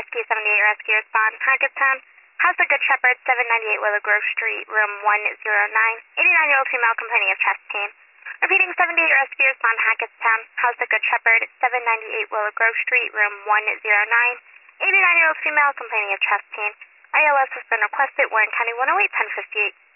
Rescue 78 Rescue Respond, Hackettstown. House of Good Shepherd, 798 Willow Grove Street, room 109. 89-year-old female complaining of chest pain. Repeating, 78 Rescue Respond, Hackettstown. House of Good Shepherd, 798 Willow Grove Street, room 109. 89-year-old female complaining of chest pain. ILS has been requested, Warren County 108, 1058.